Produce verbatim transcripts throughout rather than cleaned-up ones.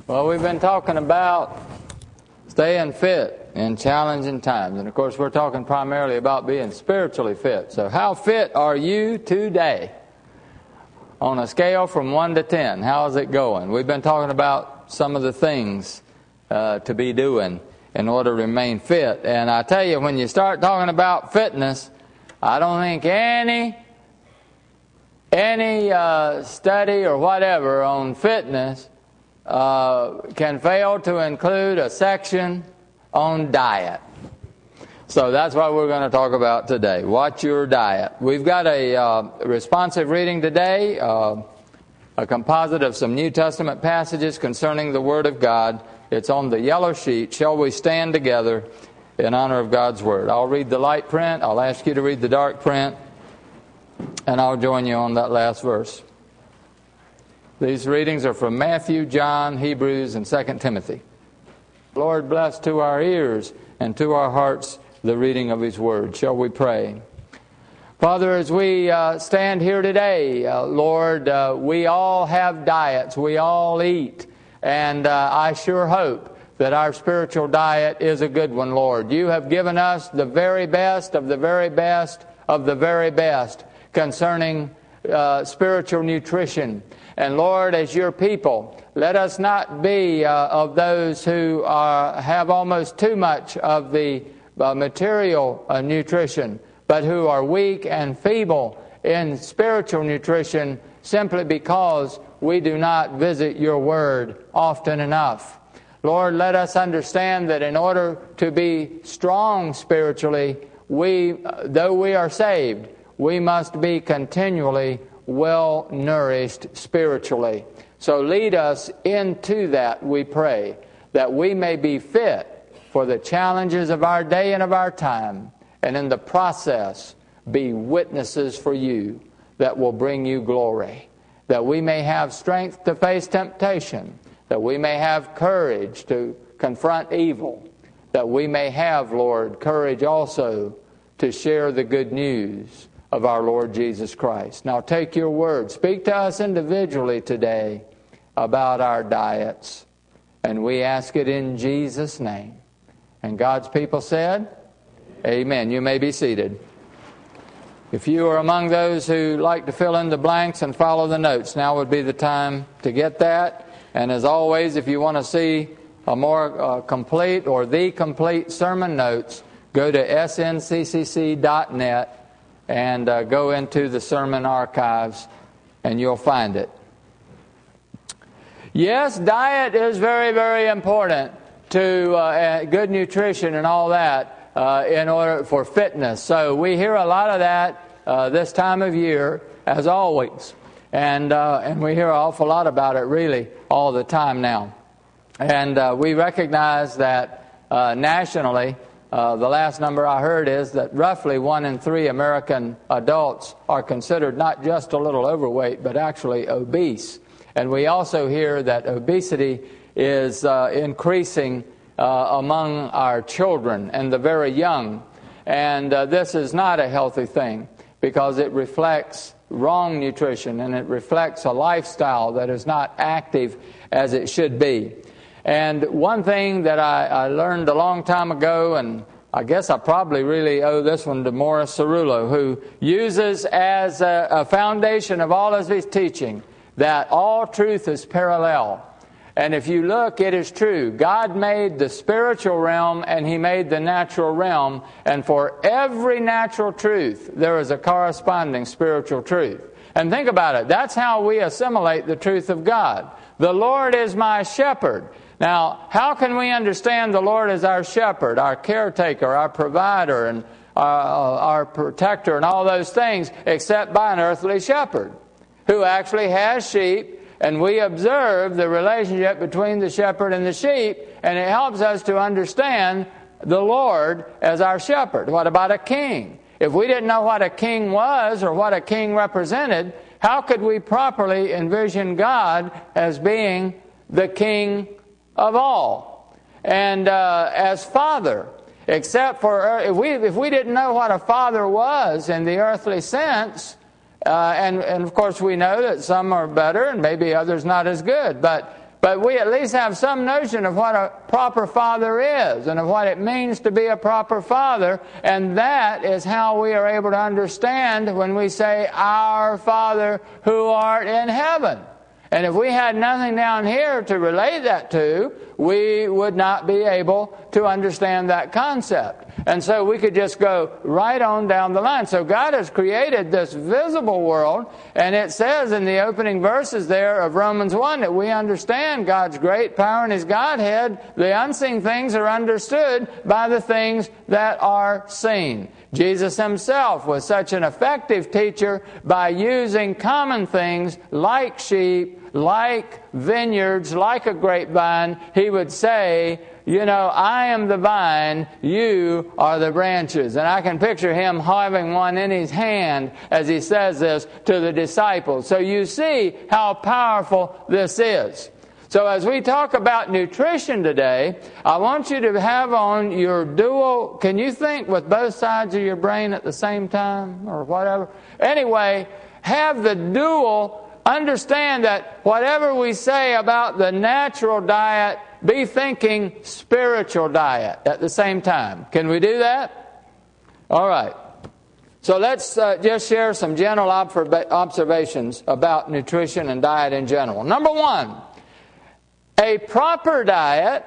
Well, we've been talking about staying fit in challenging times. And, of course, we're talking primarily about being spiritually fit. So how fit are you today? On a scale from one to ten, how is it going? We've been talking about some of the things uh, to be doing in order to remain fit. And I tell you, when you start talking about fitness, I don't think any, any uh, study or whatever on fitness Uh, can fail to include a section on diet. So that's what we're going to talk about today. Watch your diet. We've got a uh, responsive reading today, uh, a composite of some New Testament passages concerning the Word of God. It's on the yellow sheet. Shall we stand together in honor of God's Word? I'll read the light print. I'll ask you to read the dark print. And I'll join you on that last verse. These readings are from Matthew, John, Hebrews, and Second Timothy. Lord, bless to our ears and to our hearts the reading of His Word. Shall we pray? Father, as we uh, stand here today, uh, Lord, uh, we all have diets. We all eat. And uh, I sure hope that our spiritual diet is a good one, Lord. You have given us the very best of the very best of the very best concerning uh, spiritual nutrition. And Lord, as your people, let us not be uh, of those who uh, have almost too much of the uh, material uh, nutrition, but who are weak and feeble in spiritual nutrition simply because we do not visit your word often enough. Lord, let us understand that in order to be strong spiritually, we, though we are saved, we must be continually well nourished spiritually. So lead us into that, we pray, that we may be fit for the challenges of our day and of our time, and in the process be witnesses for you that will bring you glory, that we may have strength to face temptation, that we may have courage to confront evil, that we may have, Lord, courage also to share the good news of our Lord Jesus Christ. Now take your word. Speak to us individually today about our diets. And we ask it in Jesus' name. And God's people said, Amen. You may be seated. If you are among those who like to fill in the blanks and follow the notes, now would be the time to get that. And as always, if you want to see a more uh, complete or the complete sermon notes, go to S N C C C dot net and uh, go into the sermon archives, and you'll find it. Yes, diet is very, very important to uh, good nutrition and all that uh, in order for fitness. So we hear a lot of that uh, this time of year, as always. And, uh, and we hear an awful lot about it, really, all the time now. And uh, we recognize that uh, nationally, Uh, the last number I heard is that roughly one in three American adults are considered not just a little overweight, but actually obese. And we also hear that obesity is uh, increasing uh, among our children and the very young. And uh, this is not a healthy thing because it reflects wrong nutrition and it reflects a lifestyle that is not active as it should be. And one thing that I, I learned a long time ago, and I guess I probably really owe this one to Morris Cerullo, who uses as a, a foundation of all of his teaching that all truth is parallel. And if you look, it is true. God made the spiritual realm and He made the natural realm. And for every natural truth, there is a corresponding spiritual truth. And think about it. That's how we assimilate the truth of God. The Lord is my shepherd. Now, how can we understand the Lord as our shepherd, our caretaker, our provider, and uh, our protector, and all those things, except by an earthly shepherd who actually has sheep, and we observe the relationship between the shepherd and the sheep, and it helps us to understand the Lord as our shepherd. What about a king? If we didn't know what a king was or what a king represented, how could we properly envision God as being the king of all? And uh, as Father, except for if we if we didn't know what a father was in the earthly sense, uh, and and of course we know that some are better and maybe others not as good, but but we at least have some notion of what a proper father is and of what it means to be a proper father. And that is how we are able to understand when we say, "Our Father who art in heaven." And if we had nothing down here to relate that to, we would not be able to understand that concept. And so we could just go right on down the line. So God has created this visible world, and it says in the opening verses there of Romans one that we understand God's great power and His Godhead. The unseen things are understood by the things that are seen. Jesus Himself was such an effective teacher by using common things like sheep, like vineyards, like a grapevine. He would say, you know, "I am the vine, you are the branches." And I can picture Him having one in His hand as He says this to the disciples. So you see how powerful this is. So as we talk about nutrition today, I want you to have on your dual, can you think with both sides of your brain at the same time or whatever? Anyway, have the dual, understand that whatever we say about the natural diet, be thinking spiritual diet at the same time. Can we do that? All right. So let's uh, just share some general observa- observations about nutrition and diet in general. Number one, a proper diet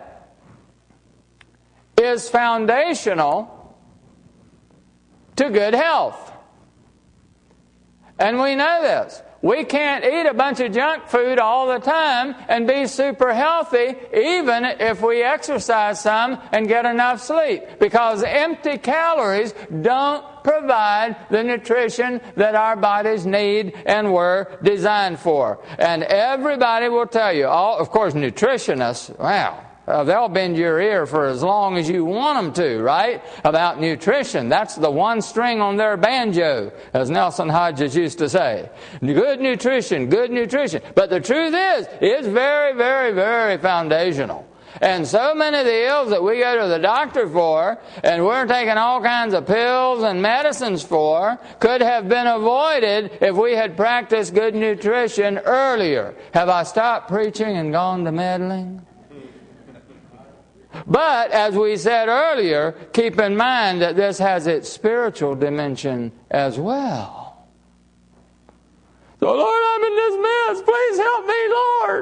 is foundational to good health. And we know this. We can't eat a bunch of junk food all the time and be super healthy, even if we exercise some and get enough sleep. Because empty calories don't provide the nutrition that our bodies need and were designed for. And everybody will tell you, all, of course, nutritionists, wow, Uh, they'll bend your ear for as long as you want them to, right? About nutrition. That's the one string on their banjo, as Nelson Hodges used to say. Good nutrition, good nutrition. But the truth is, it's very, very, very foundational. And so many of the ills that we go to the doctor for, and we're taking all kinds of pills and medicines for, could have been avoided if we had practiced good nutrition earlier. Have I stopped preaching and gone to meddling? But, as we said earlier, keep in mind that this has its spiritual dimension as well. So, Lord, I'm in this mess. Please help me, Lord.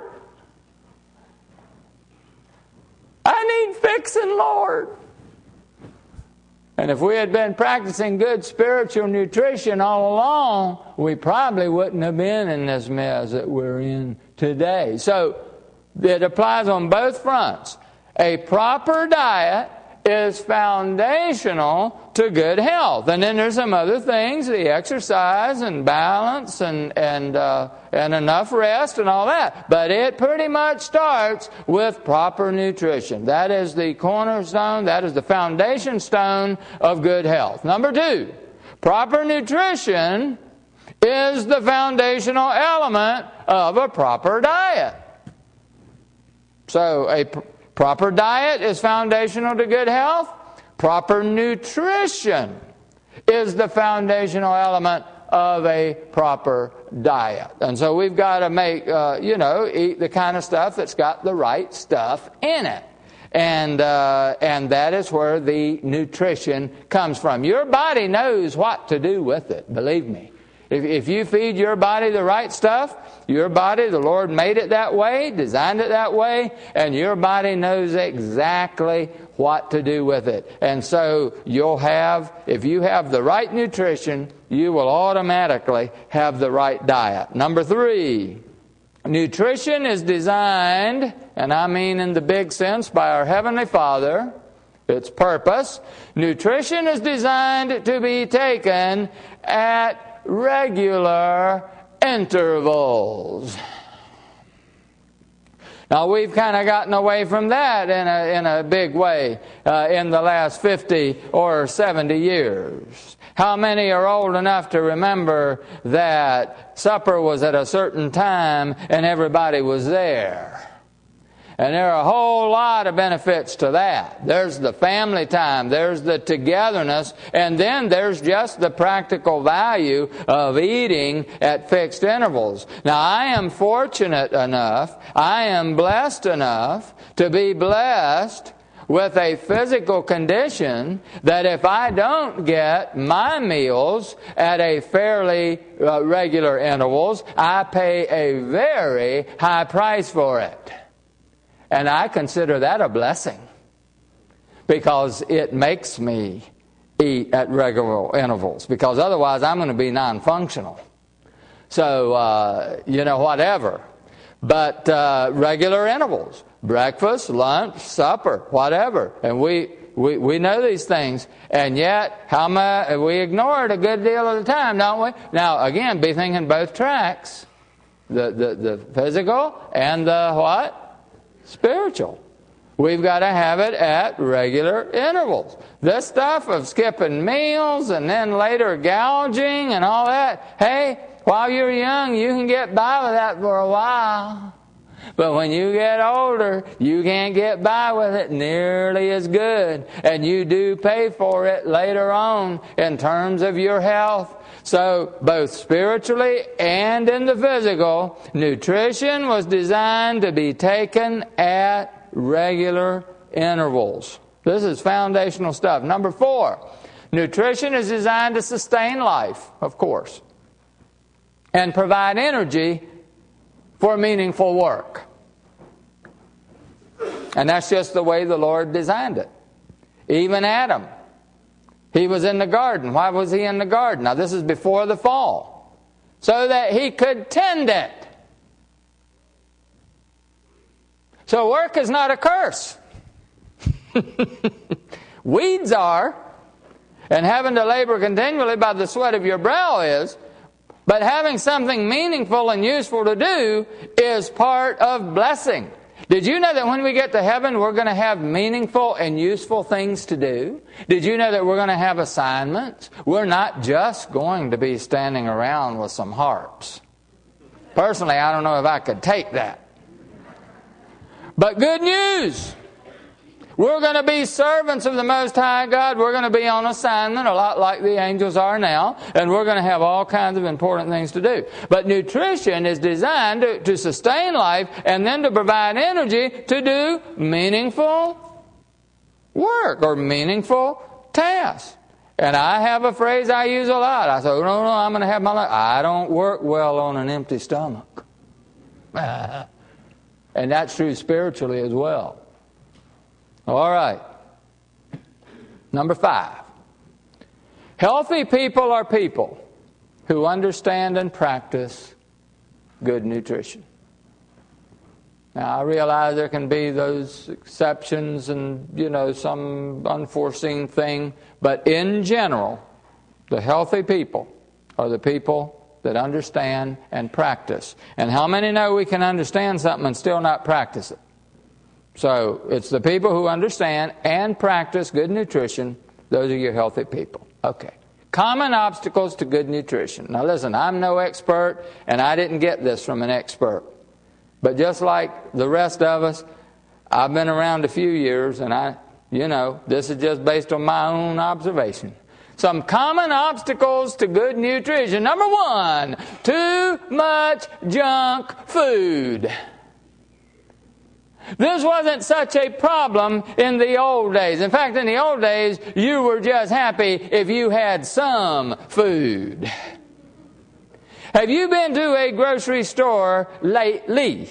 I need fixing, Lord. And if we had been practicing good spiritual nutrition all along, we probably wouldn't have been in this mess that we're in today. So, it applies on both fronts. A proper diet is foundational to good health. And then there's some other things, the exercise and balance and and uh, and enough rest and all that. But it pretty much starts with proper nutrition. That is the cornerstone, that is the foundation stone of good health. Number two, proper nutrition is the foundational element of a proper diet. So a pr- proper diet is foundational to good health. Proper nutrition is the foundational element of a proper diet. And so we've got to make, uh, you know, eat the kind of stuff that's got the right stuff in it. And uh, and that is where the nutrition comes from. Your body knows what to do with it, believe me. If, if you feed your body the right stuff, your body, the Lord made it that way, designed it that way, and your body knows exactly what to do with it. And so you'll have, if you have the right nutrition, you will automatically have the right diet. Number three, nutrition is designed, and I mean in the big sense, by our Heavenly Father. Its purpose. Nutrition is designed to be taken at regular intervals. Now we've kind of gotten away from that in a in a big way uh, in the last fifty or seventy years. How many are old enough to remember that supper was at a certain time and everybody was there? And there are a whole lot of benefits to that. There's the family time, there's the togetherness, and then there's just the practical value of eating at fixed intervals. Now, I am fortunate enough, I am blessed enough to be blessed with a physical condition that if I don't get my meals at a fairly uh, regular intervals, I pay a very high price for it. And I consider that a blessing because it makes me eat at regular intervals, because otherwise I'm going to be non-functional. So, uh, you know, whatever. But uh, regular intervals, breakfast, lunch, supper, whatever. And we, we, we know these things. And yet, how much we ignore it a good deal of the time, don't we? Now, again, be thinking both tracks. The, the, the physical and the what? Spiritual. We've got to have it at regular intervals. This stuff of skipping meals and then later gouging and all that, hey, while you're young, you can get by with that for a while. But when you get older, you can't get by with it nearly as good. And you do pay for it later on in terms of your health. So, both spiritually and in the physical, nutrition was designed to be taken at regular intervals. This is foundational stuff. Number four, nutrition is designed to sustain life, of course, and provide energy for meaningful work. And that's just the way the Lord designed it. Even Adam, he was in the garden. Why was he in the garden? Now, this is before the fall. So that he could tend it. So work is not a curse. Weeds are. And having to labor continually by the sweat of your brow is. But having something meaningful and useful to do is part of blessing. Did you know that when we get to heaven, we're going to have meaningful and useful things to do? Did you know that we're going to have assignments? We're not just going to be standing around with some harps. Personally, I don't know if I could take that. But good news! We're going to be servants of the Most High God. We're going to be on assignment, a lot like the angels are now. And we're going to have all kinds of important things to do. But nutrition is designed to, to sustain life and then to provide energy to do meaningful work or meaningful tasks. And I have a phrase I use a lot. I say, no, no, I'm going to have my life. I don't work well on an empty stomach. And that's true spiritually as well. All right. Number five. Healthy people are people who understand and practice good nutrition. Now, I realize there can be those exceptions and, you know, some unforeseen thing. But in general, the healthy people are the people that understand and practice. And how many know we can understand something and still not practice it? So, it's the people who understand and practice good nutrition. Those are your healthy people. Okay. Common obstacles to good nutrition. Now listen, I'm no expert, and I didn't get this from an expert. But just like the rest of us, I've been around a few years, and I, you know, this is just based on my own observation. Some common obstacles to good nutrition. Number one, too much junk food. This wasn't such a problem in the old days. In fact, in the old days, you were just happy if you had some food. Have you been to a grocery store lately?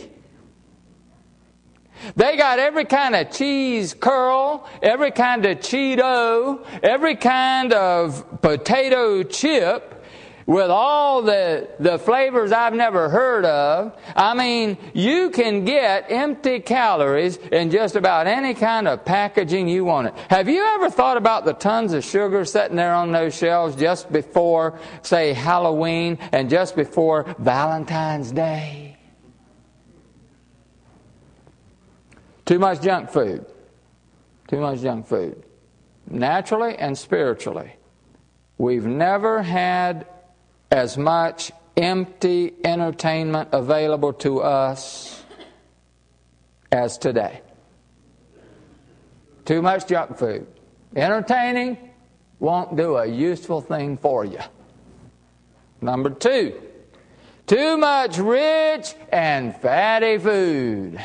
They got every kind of cheese curl, every kind of Cheeto, every kind of potato chip, with all the, the flavors I've never heard of. I mean, you can get empty calories in just about any kind of packaging you want it. Have you ever thought about the tons of sugar sitting there on those shelves just before, say, Halloween and just before Valentine's Day? Too much junk food. Too much junk food. Naturally and spiritually. We've never had as much empty entertainment available to us as today. Too much junk food. Entertaining won't do a useful thing for you. Number two, too much rich and fatty food.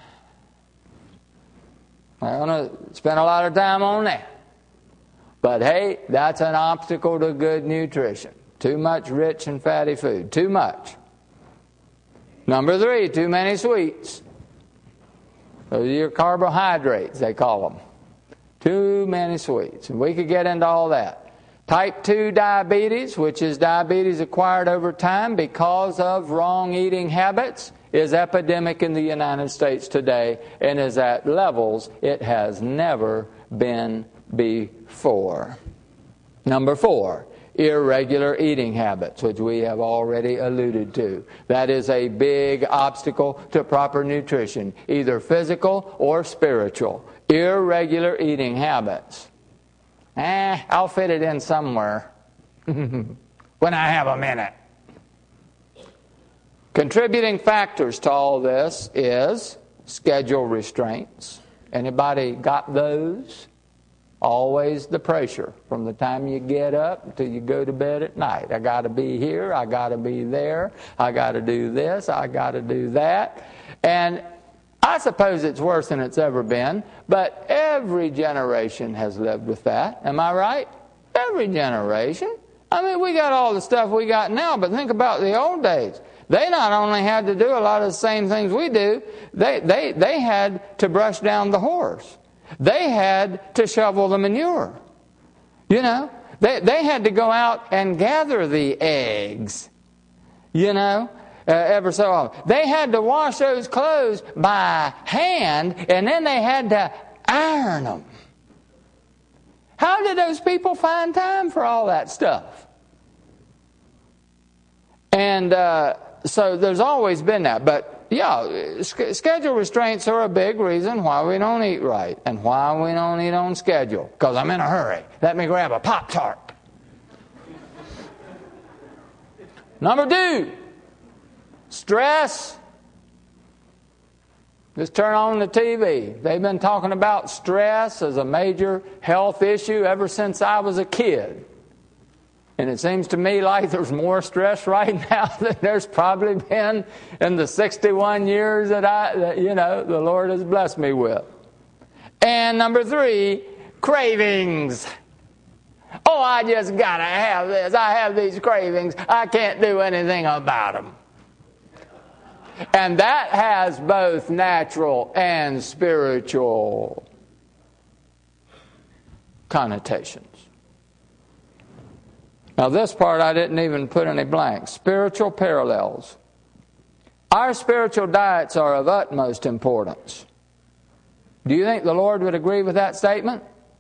I'm going to spend a lot of time on that. But hey, that's an obstacle to good nutrition. Too much rich and fatty food. Too much. Number three, too many sweets. Those are your carbohydrates, they call them. Too many sweets. And we could get into all that. Type two diabetes, which is diabetes acquired over time because of wrong eating habits, is epidemic in the United States today and is at levels it has never been before. Number four, irregular eating habits, which we have already alluded to. That is a big obstacle to proper nutrition, either physical or spiritual. Irregular eating habits. Eh, I'll fit it in somewhere when I have a minute. Contributing factors to all this is schedule restraints. Anybody got those? Always the pressure from the time you get up until you go to bed at night. I got to be here. I got to be there. I got to do this. I got to do that. And I suppose it's worse than it's ever been, but every generation has lived with that. Am I right? Every generation. I mean, we got all the stuff we got now, but think about the old days. They not only had to do a lot of the same things we do, they, they, they had to brush down the horse. They had to shovel the manure. You know, they, they had to go out and gather the eggs, you know, uh, ever so often. They had to wash those clothes by hand, and then they had to iron them. How did those people find time for all that stuff? And uh, so there's always been that. But yeah, schedule restraints are a big reason why we don't eat right and why we don't eat on schedule. Because I'm in a hurry. Let me grab a Pop-Tart. Number two, stress. Just turn on the T V. They've been talking about stress as a major health issue ever since I was a kid. And it seems to me like there's more stress right now than there's probably been in the sixty-one years that I, that, you know, the Lord has blessed me with. And number three, cravings. Oh, I just gotta have this. I have these cravings. I can't do anything about them. And that has both natural and spiritual connotations. Now this part I didn't even put any blanks. Spiritual parallels. Our spiritual diets are of utmost importance. Do you think the Lord would agree with that statement?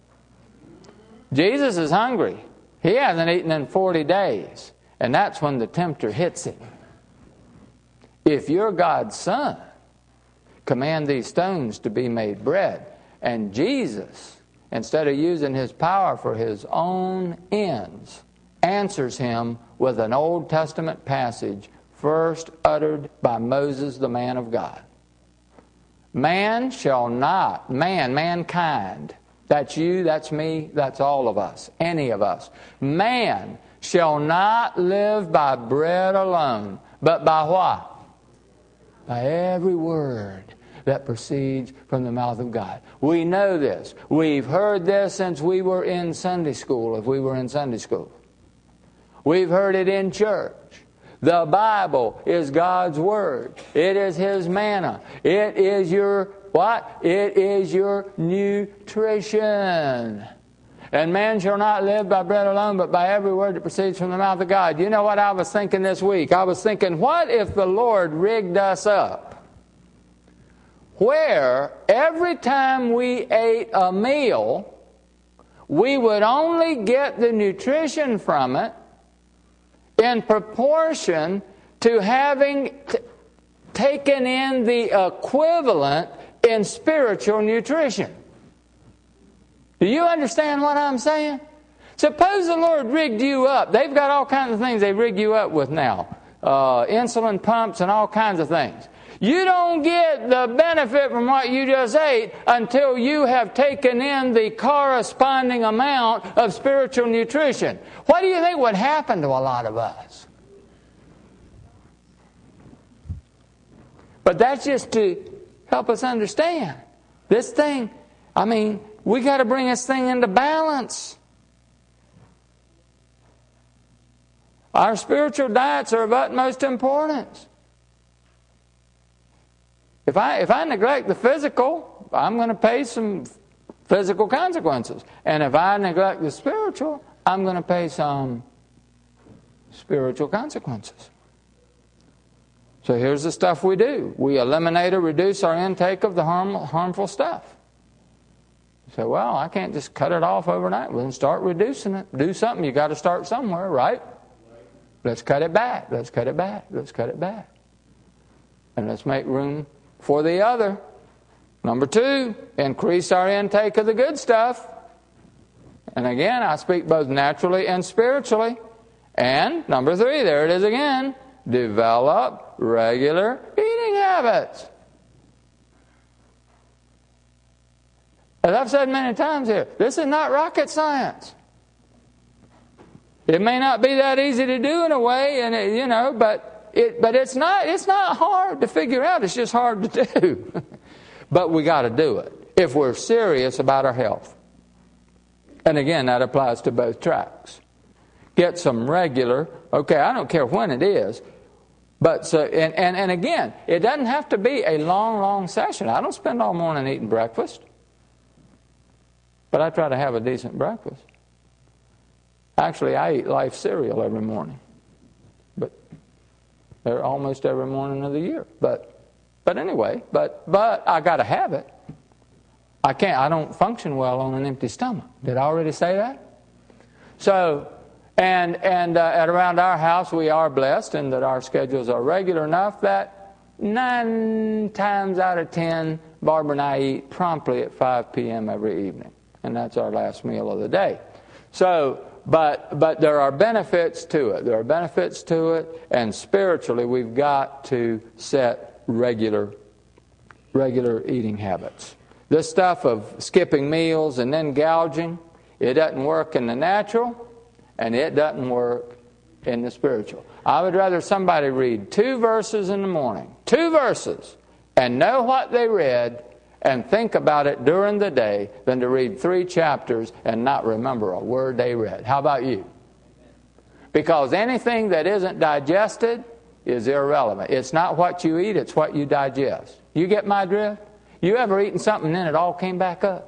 Jesus is hungry. He hasn't eaten in forty days. And that's when the tempter hits him. If you're God's son, command these stones to be made bread. And Jesus, instead of using his power for his own ends, answers him with an Old Testament passage first uttered by Moses, the man of God. Man shall not, man, mankind, that's you, that's me, that's all of us, any of us. Man shall not live by bread alone, but by what? By every word that proceeds from the mouth of God. We know this. We've heard this since we were in Sunday school, if we were in Sunday school. We've heard it in church. The Bible is God's Word. It is His manna. It is your, what? It is your nutrition. And man shall not live by bread alone, but by every word that proceeds from the mouth of God. You know what I was thinking this week? I was thinking, what if the Lord rigged us up where every time we ate a meal, we would only get the nutrition from it in proportion to having t- taken in the equivalent in spiritual nutrition. Do you understand what I'm saying? Suppose the Lord rigged you up. They've got all kinds of things they rig you up with now. Uh, insulin pumps and all kinds of things. You don't get the benefit from what you just ate until you have taken in the corresponding amount of spiritual nutrition. What do you think would happen to a lot of us? But that's just to help us understand. This thing, I mean, we got to bring this thing into balance. Our spiritual diets are of utmost importance. If I if I neglect the physical, I'm going to pay some physical consequences. And if I neglect the spiritual, I'm going to pay some spiritual consequences. So here's the stuff we do. We eliminate or reduce our intake of the harm, harmful stuff. You say, well, I can't just cut it off overnight. Well, then start reducing it. Do something. You got to start somewhere, right? Let's cut it back. Let's cut it back. Let's cut it back. And let's make room for the other. Number two, increase our intake of the good stuff. And again, I speak both naturally and spiritually. And number three, there it is again, develop regular eating habits. As I've said many times here, this is not rocket science. It may not be that easy to do in a way, and it, you know, but It, but it's not it's not hard to figure out. It's just hard to do. But we got to do it if we're serious about our health. And again, that applies to both tracks. Get some regular, okay, I don't care when it is. But so and, and, and again, it doesn't have to be a long, long session. I don't spend all morning eating breakfast. But I try to have a decent breakfast. Actually, I eat Life cereal every morning. But They're almost every morning of the year. But but anyway, but but I got to have it. I can't I don't function well on an empty stomach. Did I already say that? So and and uh, at around our house we are blessed in that our schedules are regular enough that nine times out of ten Barbara and I eat promptly at five p.m. every evening. And that's our last meal of the day. So But but there are benefits to it. There are benefits to it, and spiritually we've got to set regular regular eating habits. This stuff of skipping meals and then gouging, it doesn't work in the natural, and it doesn't work in the spiritual. I would rather somebody read two verses in the morning, two verses, and know what they read and think about it during the day than to read three chapters and not remember a word they read. How about you? Because anything that isn't digested is irrelevant. It's not what you eat, it's what you digest. You get my drift? You ever eaten something and then it all came back up?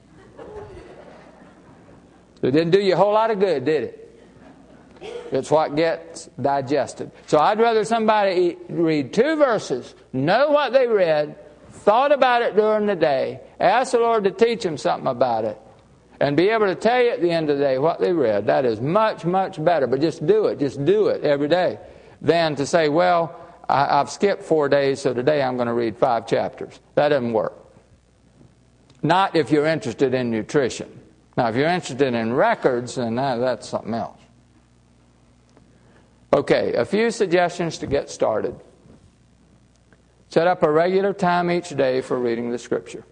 It didn't do you a whole lot of good, did it? It's what gets digested. So I'd rather somebody eat, read two verses, know what they read, thought about it during the day, ask the Lord to teach them something about it, and be able to tell you at the end of the day what they read. That is much, much better. But just do it. Just do it every day. Than to say, well, I, I've skipped four days, so today I'm going to read five chapters. That doesn't work. Not if you're interested in nutrition. Now, if you're interested in records, then that, that's something else. Okay, a few suggestions to get started. Set up a regular time each day for reading the Scripture.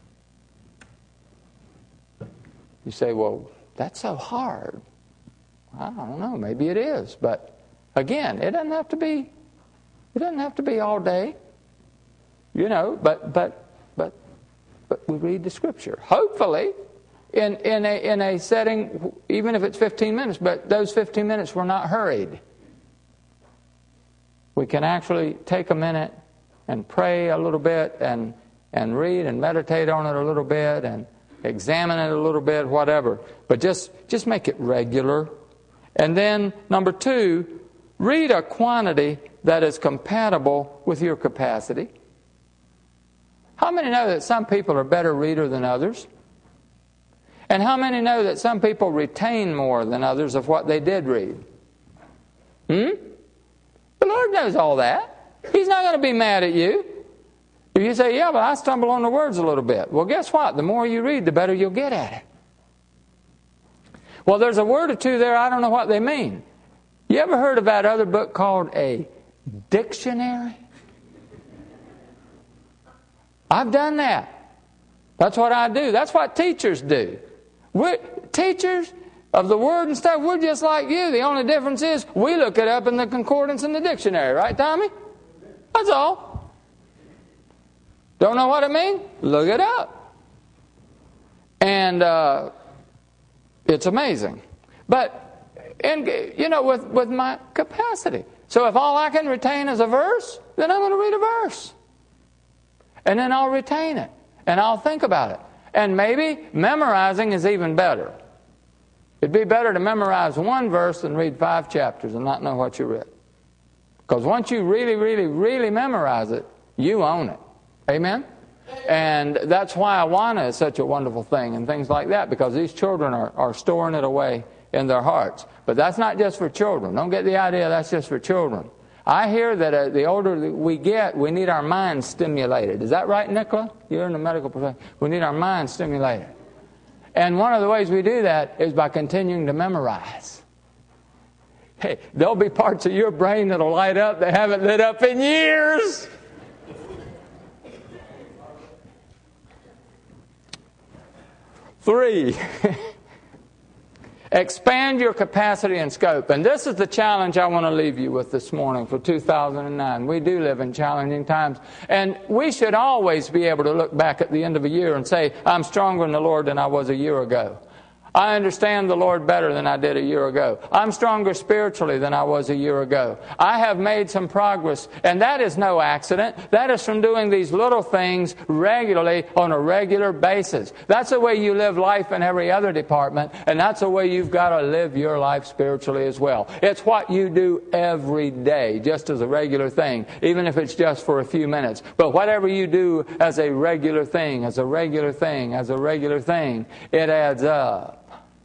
You say, well, that's so hard. I don't know, maybe it is. But again, it doesn't have to be it doesn't have to be all day. You know, but but but but we read the Scripture. Hopefully in, in a in a setting, even if it's fifteen minutes, but those fifteen minutes we're not hurried. We can actually take a minute and pray a little bit and and read and meditate on it a little bit and examine it a little bit, whatever. But just, just make it regular. And then, number two, read a quantity that is compatible with your capacity. How many know that some people are better readers than others? And how many know that some people retain more than others of what they did read? Hmm? The Lord knows all that. He's not going to be mad at you. If you say, yeah, but I stumble on the words a little bit. Well, guess what? The more you read, the better you'll get at it. Well, there's a word or two there, I don't know what they mean. You ever heard of that other book called a dictionary? I've done that. That's what I do. That's what teachers do. We're, teachers of the Word and stuff, we're just like you. The only difference is we look it up in the concordance in the dictionary. Right, Tommy? That's all. Don't know what it means? Look it up. And uh, it's amazing. But, in, you know, with, with my capacity. So if all I can retain is a verse, then I'm going to read a verse. And then I'll retain it. And I'll think about it. And maybe memorizing is even better. It'd be better to memorize one verse than read five chapters and not know what you read. Because once you really, really, really memorize it, you own it. Amen? And that's why Awana is such a wonderful thing and things like that, because these children are, are storing it away in their hearts. But that's not just for children. Don't get the idea that's just for children. I hear that uh, the older we get, we need our minds stimulated. Is that right, Nicola? You're in the medical profession. We need our minds stimulated. And one of the ways we do that is by continuing to memorize. Hey, there'll be parts of your brain that'll light up that haven't lit up in years. Three, expand your capacity and scope. And this is the challenge I want to leave you with this morning for two thousand nine. We do live in challenging times. And we should always be able to look back at the end of a year and say, I'm stronger in the Lord than I was a year ago. I understand the Lord better than I did a year ago. I'm stronger spiritually than I was a year ago. I have made some progress, and that is no accident. That is from doing these little things regularly on a regular basis. That's the way you live life in every other department, and that's the way you've got to live your life spiritually as well. It's what you do every day, just as a regular thing, even if it's just for a few minutes. But whatever you do as a regular thing, as a regular thing, as a regular thing, it adds up.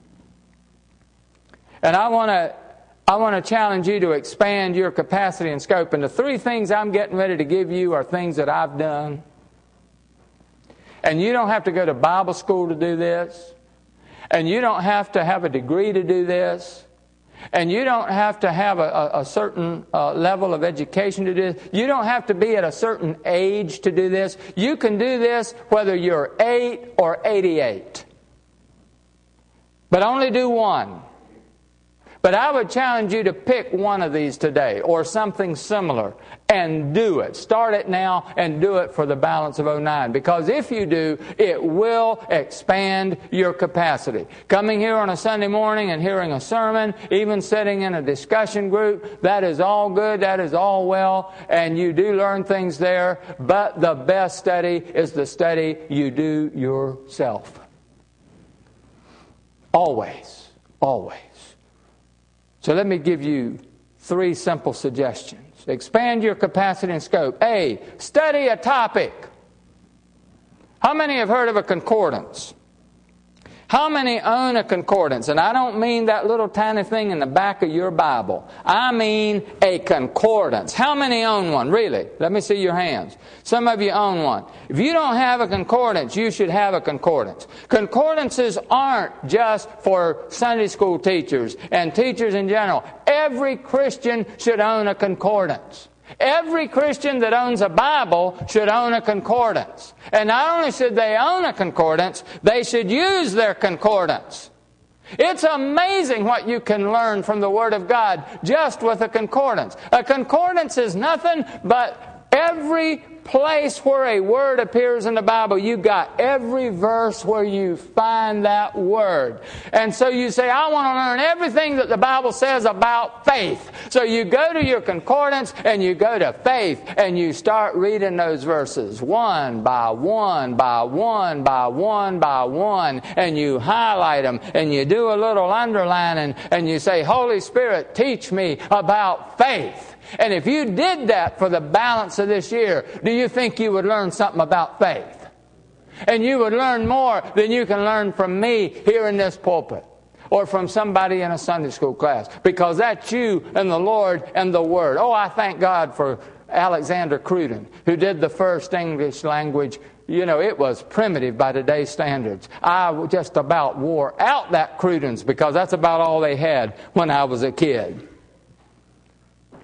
And I want to I want to challenge you to expand your capacity and scope. And the three things I'm getting ready to give you are things that I've done. And you don't have to go to Bible school to do this. And you don't have to have a degree to do this. And you don't have to have a, a, a certain uh, level of education to do this. You don't have to be at a certain age to do this. You can do this whether you're eight or eighty-eight. But only do one. But I would challenge you to pick one of these today or something similar and do it. Start it now and do it for the balance of oh nine. Because if you do, it will expand your capacity. Coming here on a Sunday morning and hearing a sermon, even sitting in a discussion group, that is all good, that is all well, and you do learn things there. But the best study is the study you do yourself. Always. Always. So let me give you three simple suggestions. Expand your capacity and scope. A, study a topic. How many have heard of a concordance? How many own a concordance? And I don't mean that little tiny thing in the back of your Bible. I mean a concordance. How many own one? Really? Let me see your hands. Some of you own one. If you don't have a concordance, you should have a concordance. Concordances aren't just for Sunday school teachers and teachers in general. Every Christian should own a concordance. Every Christian that owns a Bible should own a concordance. And not only should they own a concordance, they should use their concordance. It's amazing what you can learn from the Word of God just with a concordance. A concordance is nothing but every place where a word appears in the Bible. You got every verse where you find that word. And so you say, I want to learn everything that the Bible says about faith. So you go to your concordance and you go to faith and you start reading those verses one by one by one by one by one, and you highlight them and you do a little underlining and you say, Holy Spirit, teach me about faith. And if you did that for the balance of this year, do you think you would learn something about faith? And you would learn more than you can learn from me here in this pulpit or from somebody in a Sunday school class, because that's you and the Lord and the Word. Oh, I thank God for Alexander Cruden, who did the first English language. You know, it was primitive by today's standards. I just about wore out that Crudens because that's about all they had when I was a kid.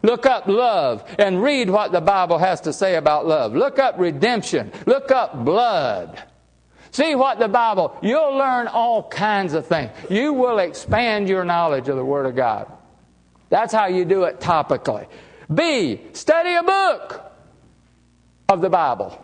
Look up love and read what the Bible has to say about love. Look up redemption. Look up blood. See what the Bible, you'll learn all kinds of things. You will expand your knowledge of the Word of God. That's how you do it topically. B, study a book of the Bible.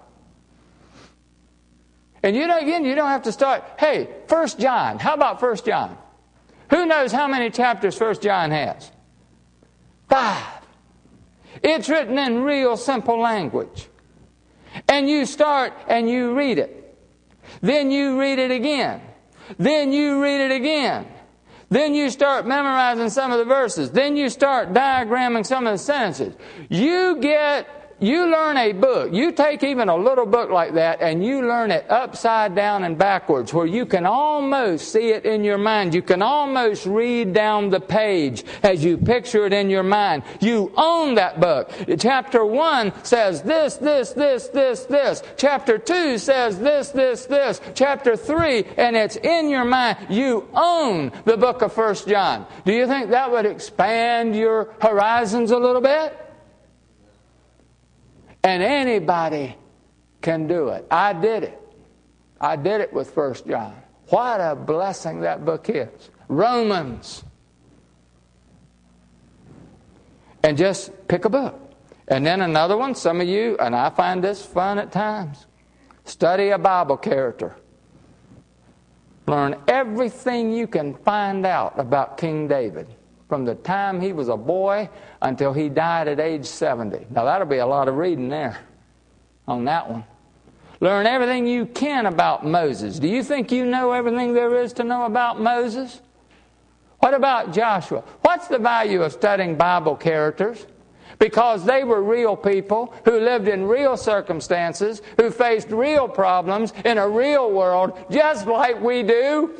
And you know, again, you don't have to start, hey, First John. How about First John? Who knows how many chapters First John has? Five. It's written in real simple language. And you start and you read it. Then you read it again. Then you read it again. Then you start memorizing some of the verses. Then you start diagramming some of the sentences. You get, you learn a book. You take even a little book like that and you learn it upside down and backwards, where you can almost see it in your mind. You can almost read down the page as you picture it in your mind. You own that book. Chapter one says this, this, this, this, this. Chapter two says this, this, this. Chapter three, and it's in your mind. You own the book of First John. Do you think that would expand your horizons a little bit? And anybody can do it. I did it. I did it with First John. What a blessing that book is. Romans. And just pick a book. And then another one, some of you, and I find this fun at times, study a Bible character. Learn everything you can find out about King David, from the time he was a boy until he died at age seventy. Now that'll be a lot of reading there on that one. Learn everything you can about Moses. Do you think you know everything there is to know about Moses? What about Joshua? What's the value of studying Bible characters? Because they were real people who lived in real circumstances, who faced real problems in a real world, just like we do.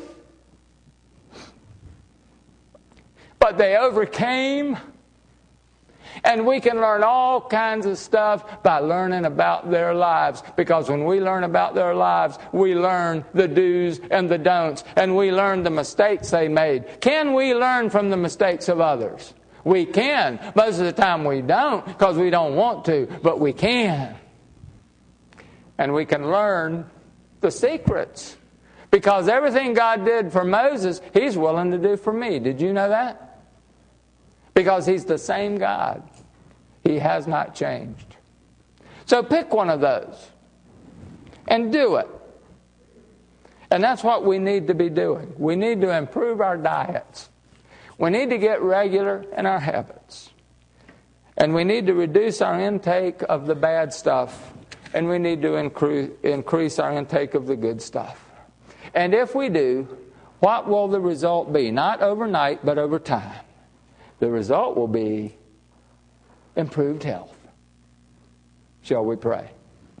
But they overcame. And we can learn all kinds of stuff by learning about their lives. Because when we learn about their lives, we learn the do's and the don'ts. And we learn the mistakes they made. Can we learn from the mistakes of others? We can. Most of the time we don't, because we don't want to. But we can. And we can learn the secrets. Because everything God did for Moses, He's willing to do for me. Did you know that? Because He's the same God. He has not changed. So pick one of those and do it. And that's what we need to be doing. We need to improve our diets. We need to get regular in our habits. And we need to reduce our intake of the bad stuff. And we need to incre- increase our intake of the good stuff. And if we do, what will the result be? Not overnight, but over time. The result will be improved health. Shall we pray?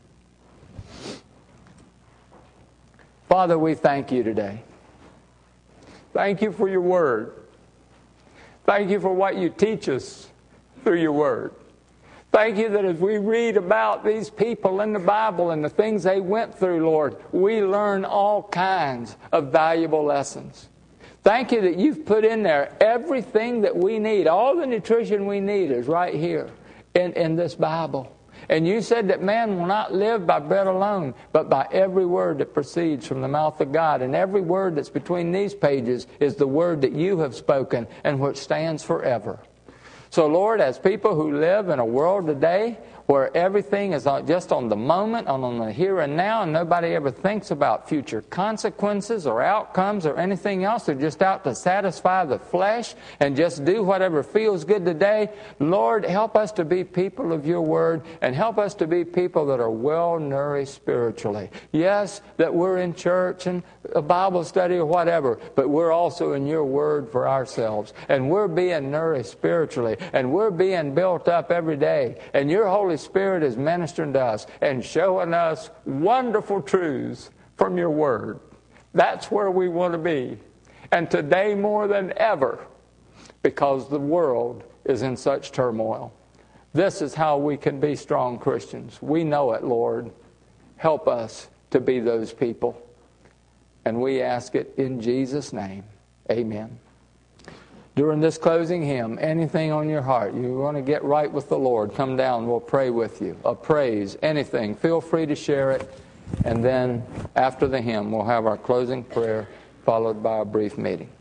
Father, we thank You today. Thank You for Your Word. Thank You for what You teach us through Your Word. Thank You that as we read about these people in the Bible and the things they went through, Lord, we learn all kinds of valuable lessons. Thank You that You've put in there everything that we need. All the nutrition we need is right here in, in this Bible. And You said that man will not live by bread alone, but by every word that proceeds from the mouth of God. And every word that's between these pages is the word that You have spoken and which stands forever. So, Lord, as people who live in a world today where everything is just on the moment, on the here and now, and nobody ever thinks about future consequences or outcomes or anything else. They're just out to satisfy the flesh and just do whatever feels good today. Lord, help us to be people of Your Word, and help us to be people that are well-nourished spiritually. Yes, that we're in church and a Bible study or whatever, but we're also in Your Word for ourselves. And we're being nourished spiritually, and we're being built up every day. And Your Holy Spirit is ministering to us and showing us wonderful truths from Your Word. That's where we want to be. And today more than ever, because the world is in such turmoil. This is how we can be strong Christians. We know it, Lord. Help us to be those people. And we ask it in Jesus' name. Amen. During this closing hymn, anything on your heart, you want to get right with the Lord, come down, we'll pray with you. A praise, anything, feel free to share it. And then after the hymn, we'll have our closing prayer followed by a brief meeting.